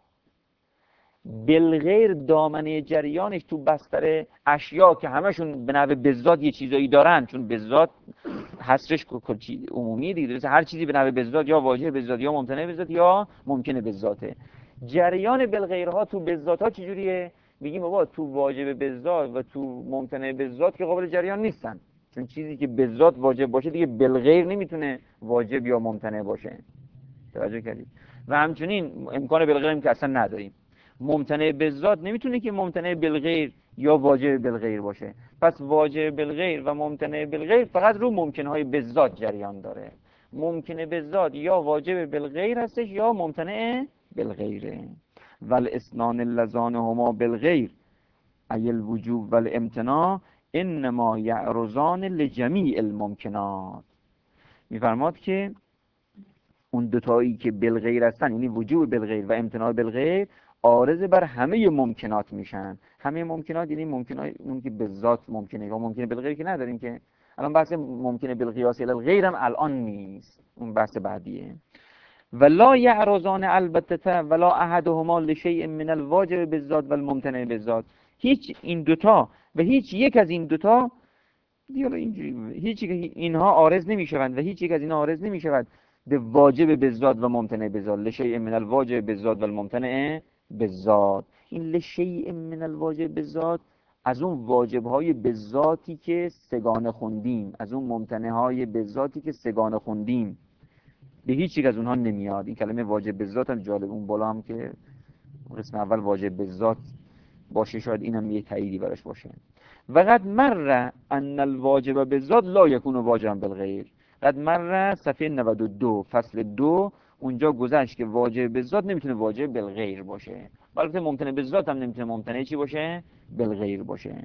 بالغیر دامنه جریانش تو بستر اشیا که همشون به نحو بذات یه چیزایی دارن، چون بذات حصرش عمومی دیگه، هر چیزی به نحو بذات یا واجب بذات یا ممتنع بذات یا ممکنه بذاته. جریان بالغیرها تو بذات ها چجوریه؟ میگیم بابا تو واجب بذات و تو ممتنع بذات که قابل جریان نیستن، چون چیزی که بذات واجب باشه دیگه بالغیر نمیتونه واجب یا ممتنع باشه. توجه کردید؟ و همچنین امکان بالغیر که اصلا نداریم. ممتنع بالذات نمیتونه که ممتنع بالغیر یا واجب بالغیر باشه. پس واجب بالغیر و ممتنع بالغیر فقط رو ممکنهای بالذات جریان داره. ممکنه بالذات یا واجب بالغیر هستش یا ممتنع بالغیره. والاسنان اللذان هما بالغیر ای الوجوب والامتناع انما یعرضان لجمیع الممکنات. میفرماد که اون دوتایی که بالغیر هستن، یعنی وجوب بالغیر و امتناع بالغیر، عارض بر همه ممکنات میشن. همه ممکنات یعنی ممکنات اون که به ذات ممکنه و ممکنه بالغیر که نداریم که. الان بحث ممکنه بالقیاس الی الغیر هم الان نیست، اون بحث بعدیه. ولا یعرضان البته ولا احدهما لشیء من الواجب بالذات والممتنع بالذات. هیچ این دوتا و هیچ یک از این دوتا دیگه اینجوری هیچ اینها عارض نمیشوند و هیچ یک از اینها عارض نمیشود به واجب بالذات و ممتنع بالذات. لشیء من الواجب بالذات والممتنع بالذات. این لشیء من الواجب بالذات از اون واجب‌های بالذاتی که سگانه خوندیم، از اون ممتنع‌های بالذاتی که سگانه خوندیم، به هیچ یک از اونها نمیاد. این کلمه واجب بالذات هم جالب، اون بالا هم که قسم اول واجب بالذات باشه، شاید اینم یه تاییدی براش باشه. و قد مر ان الواجب بالذات لا یکون واجبا بالغیر. قد مر صفحه نود و دو فصل دو، اونجا گذشت که واجب بالذات نمیتونه واجب بالغیر باشه، البته ممتنع بالذات هم نمیتونه ممتنع چی باشه؟ بالغیر باشه.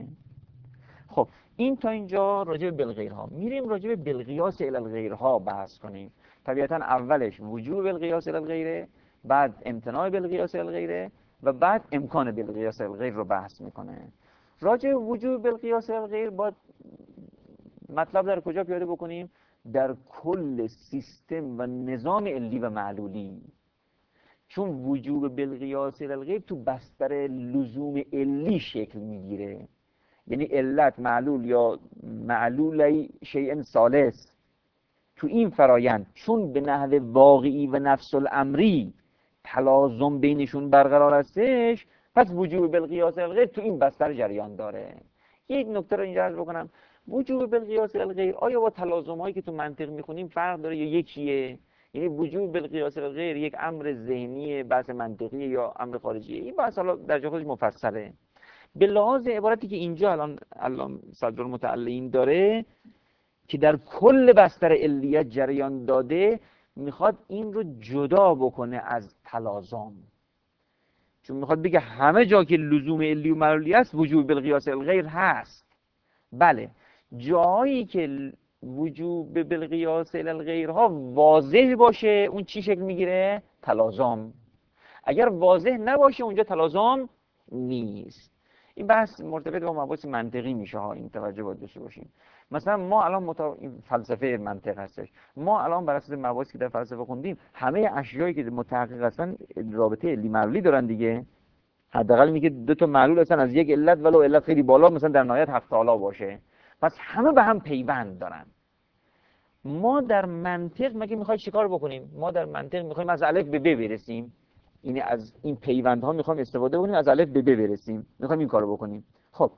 خب این تا اینجا راجع به بالغیرها. میریم راجع به بالقیاس الی الغیرها بحث کنیم. طبیعتا اولش وجوب بالقیاس الی الغیره، بعد امتناع بالقیاس الی الغیره و بعد امکان بالقیاس الی الغیر رو بحث میکنه. راجع به وجوب بالقیاس الی الغیر باید مطلب در کجا پیاده بکنیم؟ در کل سیستم و نظام علی و معلولی. چون وجوب بالقیاس الی الغیر تو بستر لزوم علی شکل میگیره، یعنی علت معلول یا معلول شیء ثالث تو این فرایند چون به نحو واقعی و نفس الامری تلازم بینشون برقرار هستش، پس وجوب بالقیاس الی الغیر تو این بستر جریان داره. یک نکته رو اینجا عرض بکنم، وجوب بالقیاس الی الغیر آیا با تلازم هایی که تو منطق میخونیم فرق داره یا یکیه؟ یعنی وجوب بالقیاس الی الغیر یک امر ذهنی بحث منطقی یا امر خارجیه؟ این بحث حالا در جای خودش مفصله. به لحاظ عبارتی که اینجا الان الان صدر المتعلین داره که در کل بستر علیت جریان داده، میخواد این رو جدا بکنه از تلازم، چون میخواد بگه همه جا که لزوم علی و معلولی است وجوب بالقیاس الغیر هست. بله، جایی که وجوب بالقیاس الغیرها واضح باشه اون چی شکل میگیره؟ تلازم. اگر واضح نباشه اونجا تلازم نیست. این بحث مرتبط با مباحث منطقی میشه ها، این توجه باید داشته باشیم. مثلا ما الان متا... این فلسفه منطق هستش، ما الان بر اساس مباحثی که در فلسفه خوندیم همه اشیایی که متحقق هستن رابطه علی معلولی دارن دیگه. حداقل میگه دو تا معلول هستن از یک علت ولو علت خیلی بالا مثلا در نهایت هفت تعالی باشه، پس همه به هم پیوند دارن. ما در منطق مگه میخوایم چیکار بکنیم؟ ما در منطق میخوایم از الف به ب برسیم، یعنی از این پیوندها میخوایم استفاده کنیم از الف به ب برسیم، میخوایم این کارو بکنیم. خب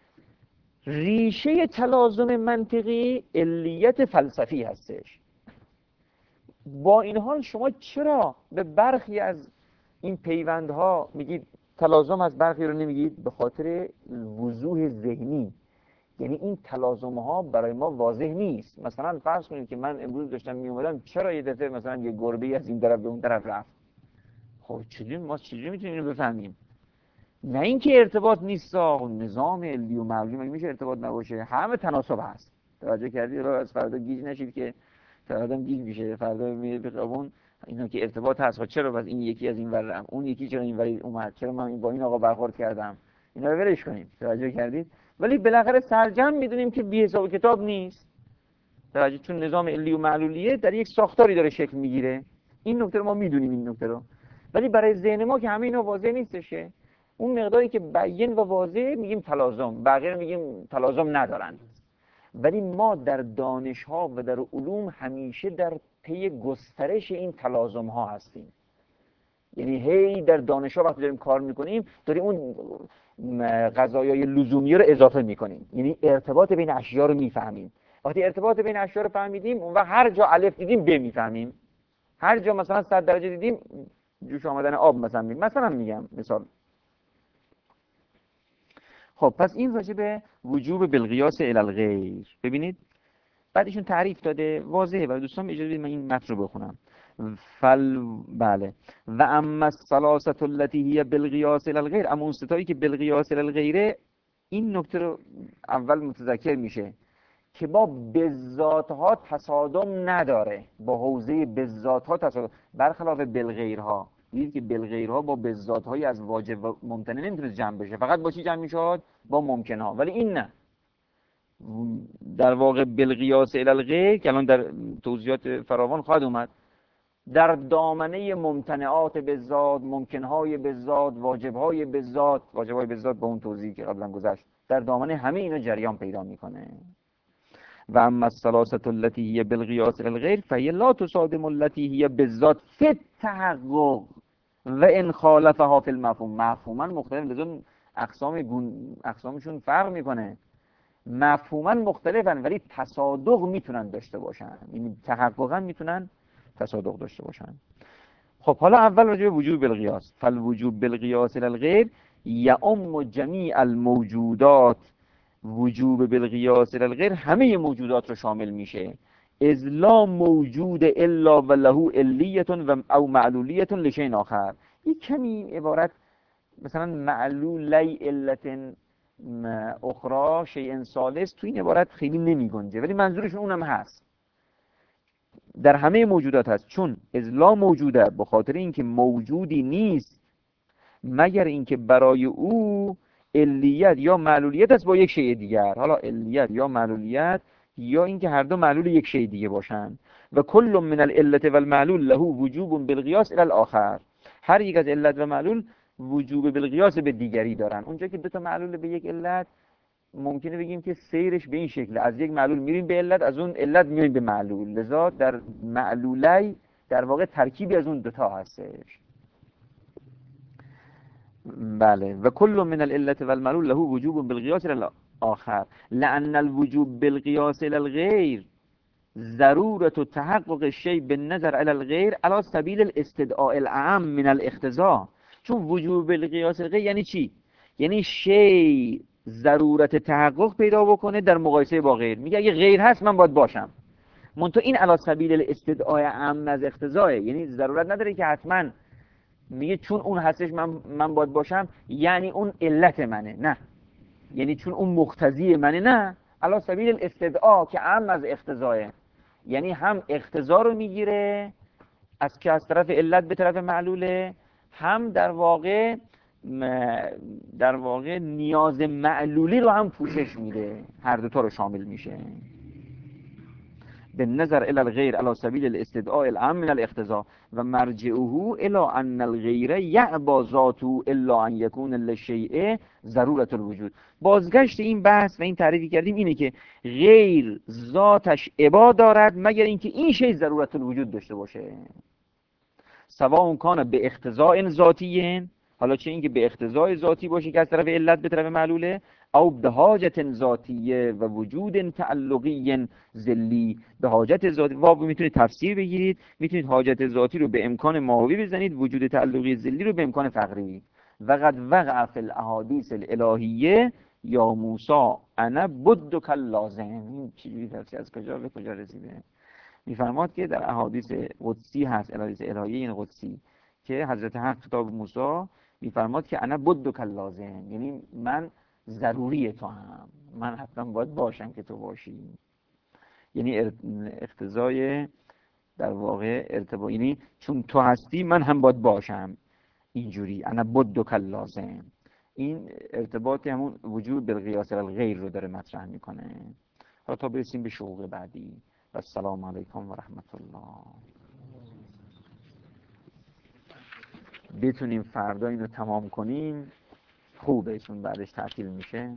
ریشه تلازم منطقی علیت فلسفی هستش. با این حال شما چرا به برخی از این پیوندها میگید تلازم، از برخی رو نمیگید؟ به خاطر وضوح ذهنی، یعنی این تلازم ها برای ما واضح نیست. مثلا فرض کنید که من امروز داشتم میومدم، چرا یه دفعه مثلا یه گربه‌ای از این طرف به اون طرف رفت؟ خب چجوری ما چجوری میتونیم اینو بفهمیم؟ نه اینکه ارتباط نیست، نظام علی و معلولی مگه میشه ارتباط نباشه؟ همه تناسب هست. توجه کردی؟ رو از فردا گیج نشید که فردا گیج میشه، فردا میره به خیابون اینا که ارتباط هست. چرا بس این یکی از این ور رفت، اون یکی چرا این ور اومد، چرا من با این آقا برخورد کردم؟ اینا رو ولش کنیم. توجه کردید؟ ولی بالاخره سرجم میدونیم که بی حساب کتاب نیست. توجه، چون نظام علی و معلولیه در یک ساختاری داره شکل میگیره. این نکته رو ما میدونیم، این نکته رو. ولی برای ذهن ما که همه اینا واضح نیستشه. اون مقداری که بیان و واضح میگیم تلازم، بقیه میگیم تلازم ندارند. ولی ما در دانش ها و در علوم همیشه در پی گسترش این تلازم ها هستیم. یعنی هی در دانش ها وقتی داریم کار میکنیم داریم اون قضایای لزومی رو اضافه میکنیم، یعنی ارتباط بین اشیا رو میفهمیم. وقتی ارتباط بین اشیا رو فهمیدیم اون وقت هر جا الف دیدیم ب میفهمیم، هر جا مثلا صد درجه دیدیم جوش آمدن آب مثلا میگیم، مثلا میگم مثال. خب پس این راجع به وجوب بالقیاس الی الغیر. ببینید بعد ایشون تعریف داده واضحه و دوستان اجازه بدید من این متن رو بخونم. فل بله و اما الثلاثه التي هي بالقیاس الی الغیر، اما اون ستایی که بالقیاس الی الغیر، این نکته رو اول متذکر میشه که با بذاتها تصادم نداره، با حوزه بذاتها تصادم، برخلاف بالغیرها. دیدید که بالغیرها با بذاتهای از واجب و ممتنع نمیتونه جمع بشه، فقط با چی جمع میشد؟ با ممکنها. ولی این نه، در واقع بالقیاس الی الغیر که الان در توضیحات فراوان خواهد اومد، در دامنه ممتنعات بذات، ممکنهای بذات، واجبهای بذات، واجبهای بذات با اون توضیحی که قبلا گذشت، در دامنه همه اینا جریان پیدا میکنه. و اما الثلاثه التي هي بالقياس الى الغير فهي لا تصادم التي هي بالذات في التحقق و ان خالفها في المفهوم. مفهوما مختلف، لازم اقسام گون... اقسامشون فرق میکنه. مفهوما مختلفن ولی تصادق میتونن داشته باشن، یعنی تحققا میتونن تصادق داشته باشن. خب حالا اول راجع به وجوب بالقیاس. فالوجوب بالقیاس الى الغير یعم جمیع الموجودات. وجوب بالقیاس الی الغیر همه موجودات رو شامل میشه. اذ لا موجود الا و له علیه و او معلولیه لشیء آخر. یک کمی عبارت مثلا معلولی علت اخرى شیء ثالث تو این عبارت خیلی نمی گنجه، ولی منظورشون اونم هست، در همه موجودات هست. چون اذ لا موجوده، به خاطر اینکه موجودی نیست مگر اینکه برای او علیت یا معلولیت است با یک شیء دیگر. حالا علیت یا معلولیت یا اینکه هر دو معلول یک شی دیگه باشن. و کل من العلت و المعلول له وجوب بالقیاس الی الاخر. هر یک از علت و معلول وجوب بالقیاس به دیگری دارن. اونجا که دو تا معلول به یک علت، ممکنه بگیم که سیرش به این شکل، از یک معلول میریم به علت، از اون علت میریم به معلول، لذا در معلولی در واقع ترکیبی از اون دوتا هستش. بله. و کل من العلت و المعلول له وجوب بالقیاس الی الاخر لان الوجوب بالقیاس الی الغیر ضرورت تحقق الشیء بالنظر الی الغیر علی سبیل الاستدعاء الاعم من الاقتضاء. چون وجوب بالقیاس الغیر یعنی چی؟ یعنی شیء ضرورت تحقق پیدا بکنه در مقایسه با غیر. میگه اگه غیر هست من باید باشم، منتها این علی سبیل الاستدعاء اعم از اقتضاء، یعنی ضرورت نداره که حتما میگه چون اون هستش من من باید باشم، یعنی اون علت منه، نه، یعنی چون اون مقتضی منه، نه، علی سبیل الاستدعاء که اعم از اقتضاء، یعنی هم اقتضا رو میگیره از که از طرف علت به طرف معلوله، هم در واقع در واقع نیاز معلولی رو هم پوشش میده، هر دو تا رو شامل میشه. بالنظر الى الغیر على سبیل الاستدعاء العام من الاقتضاء و مرجعه الى ان الغیر یعبا ذاته الا ان یکون للشیء ضرورت الوجود. بازگشت این بحث و این تعریفی کردیم اینه که غیر ذاتش ابا دارد مگر اینکه این شیء ضرورت الوجود داشته باشه. سواء کان به اقتضاء ذاتی، حالا چه اینکه به اقتضاء ذاتی باشه که از طرف علت به طرف معلوله، او به حاجت ذاتیه و وجود تعلقی ذلی. به حاجت ذاتی واو میتونید تفسیر بگیرید، میتونید حاجت ذاتی رو به امکان ماهوی بزنید، وجود تعلقی ذلی رو به امکان فقری. و قد وقع فی الاحادیث الالهیه یا موسی انا بدک اللازم. این چجوری تفسیر، از کجا به کجا رسیده؟ میفرماد که در احادیث قدسی هست، احادیث الهیه این قدسی، که حضرت حق خطاب موسی میفرماد که انا بدک اللازم، یعنی من ضروری تو هم، من حتما باید باشم که تو باشی. یعنی اقتضای در واقع ارتباط، یعنی چون تو هستی من هم باید باشم، اینجوری انا بدک اللازم. این ارتباط همون وجود بالقیاس الغیر رو داره مطرح میکنه. حالا تا برسیم به شروع بعدی. و السلام علیکم و رحمت الله. بتونیم فردا اینو تمام کنیم خوبه، چون بعدش تعطیل میشه.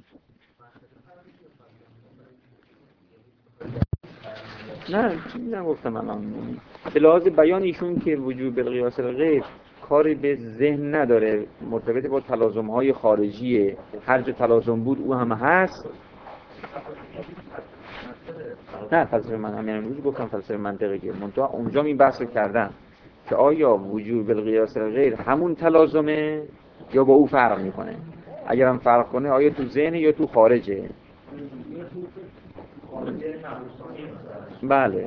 نه چیزی نگفتم الان. به لحاظ بیان ایشون که وجود بالقیاس الغیر کاری به ذهن نداره، مرتبط با تلازم‌های خارجیه، هر جا تلازم بود او هم هست. نه فلسفه من همین امروز گفتم فلسفه منطقی که منتها اونجا این بحث رو کردن که آیا وجود بالقیاس الغیر همون تلازمه یا با او فرق میکنه. اگر هم فرق کنه آیا تو ذهن یا تو خارجه. بله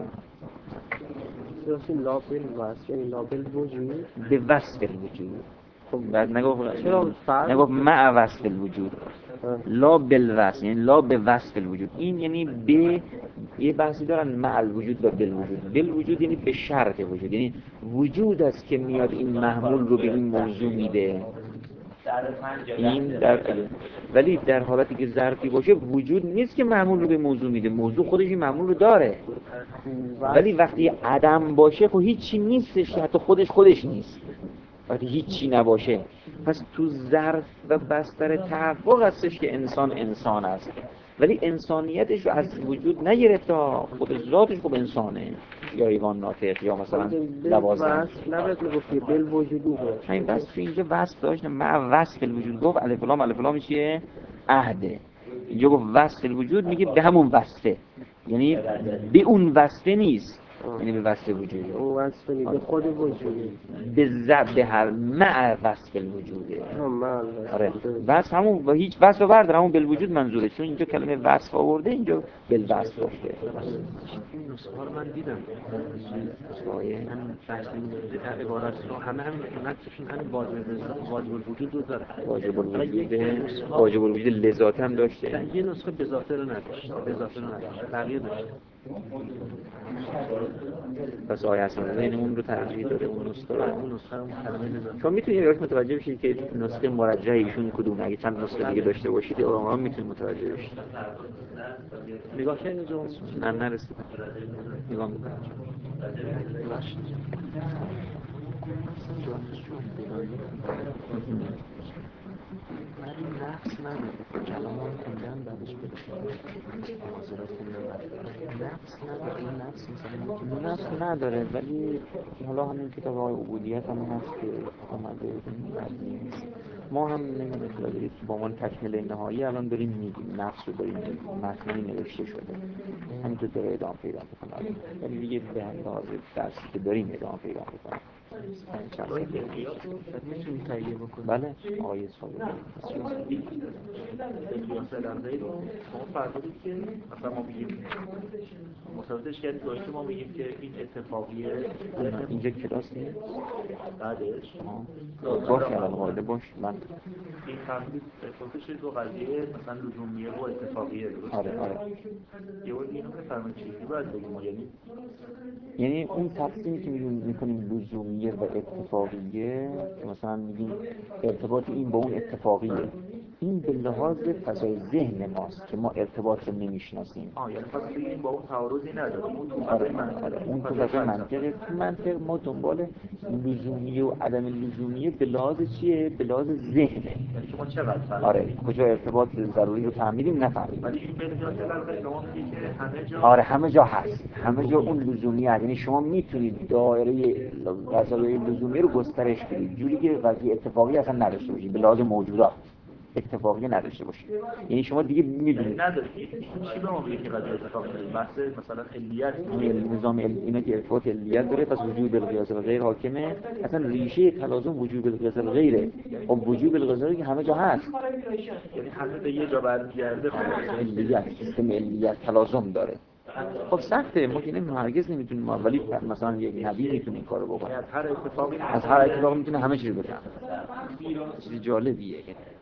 لابل وصف، یعنی لابل وجود به وصف الوجود. خب بعد نگفت نگفت مع وصف الوجود، لا بالوصف، یعنی لا به وصف الوجود. این یعنی به یه بحثی دارن مع الوجود و بالوجود. بالوجود یعنی به شرط وجود، یعنی وجود است که میاد این محمول رو به این موضوع میده. این در ولی در حالتی که ظرفی باشه وجود نیست که معمول رو به موضوع میده، موضوع خودش این معمول رو داره. ولی وقتی عدم باشه خب هیچی نیستش، حتی خودش خودش نیست وقتی هیچی نباشه. پس تو ظرف و بستر تحقق هستش که انسان انسان است، ولی انسانیتش رو از وجود نگرفته، خود ذاتش خب انسانه، یا حیوان ناطق یا مثلا لوازم. نباید میگفتی بل وجودو باشه. این بس تو اینجا وصف داشت، مع وصف الوجود گفت الف لام الف لام چیه؟ عهده. اینجا گفت وصف الوجود میگه به همون وصفه، یعنی به اون وصفه نیست، یعنی به وصف وجود. اون وصف نیست به خود وجود، به زب به هر مع وصف الوجوده. آره وصف همون با هیچ وصف رو بردار، همون بالوجود منظوره، چون اینجا کلمه وصف آورده، اینجا بالوصف گفته. این نسخه رو من دیدم، من بحث این در عبارت رو همه هم نتیشون همین واجب الوجود رو داره. واجب الوجود واجب الوجود لذات هم داشته. یه نسخه به ذاته رو نداشت، به ذاته رو نداشت، بقیه داشت. پس آقای حسن این اون رو ترجیح داره اون نسخه رو. اون نسخه رو کلمه نظام شما میتونید یه متوجه بشید که نسخه مرجع ایشون کدومه. اگه چند نسخه دیگه داشته باشید اون میتونید متوجه بشید. نگاه کنید اینجا نه نرسیدم نگاه میکنم ولی نفس نداره کلام ها خوندن بعدش بده حاضرات خوندن نفس نداره این نفس مثلا نفس نداره ولی حالا همین کتاب های عبودیت هم هست که آمده مبنی نیست. ما هم نمیدونم که با عنوان تکمله نهایی الان داریم میگیم نفس رو داریم متنی نوشته شده همینطور داره ادامه پیدا میکنه ولی دیگه به لحاظ درسی که داریم ادامه پیدا میکنه. میتونی تهیه بکنی بله آقای صاحب قیاس لفظی رو شما فرضید که مثلا ما میگیم مساویتش کردیم با اینکه ما میگیم که این اتفاقیه اینجا کلاس نیست بعدش باش الان وارد باش من این تفصیل اتفاقش رو قضیه مثلا لزومیه و اتفاقیه درسته؟ آره آره یه بار اینو بفرمایید چیزی باید بگیم ما یعنی یعنی اون تقسیمی که می‌کنیم لزومیه و اتفاقیه که مثلا میگیم ارتباط این با اون اتفاقیه این به لحاظ فضای ذهن ماست که ما ارتباط رو نمیشناسیم. آه یعنی پس بگیم با اون تعارضی نداره اون تو آره فضای منطقه اون تو فضای منطقه تو منطق ما دنبال لزومیه و عدم لزومیه به لحاظ چیه؟ به لحاظ ذهنه. یعنی شما چقدر فهمیدید؟ آره کجا ارتباط ضروری رو فهمیدیم نفهمیدیم ولی این به لحاظ لفظی شما میگید که همه جا آره همه جا هست همه جا اون لزومیه هست. یعنی شما میتونید دایره قضایای لزومی رو گسترش بدید جوری که قضیه اتفاقی اصلا نداشته باشید به لحاظ موجودات اتفاقی نداشته باشید. یعنی شما دیگه میدونید نداره چی به ما میگه که قضیه اتفاقی داره بحث مثلا علیت نظام اینا که ارتباط علیت داره پس وجود بالقیاس الغیر حاکمه اصلا ریشه تلازم وجود بالقیاس الغیره خب وجود بالقیاس الغیر که همه جا هست یعنی همه به یه جا برمیگرده علیت سیستم علیت تلازم داره. خب سخته ما که نمیدونیم هرگز نمیتونیم ولی مثلا یک نبی میتونه این کارو بکنه از هر اتفاقی از هر اتفاقی میتونه همه چیز رو بفهمه. چیز جالبیه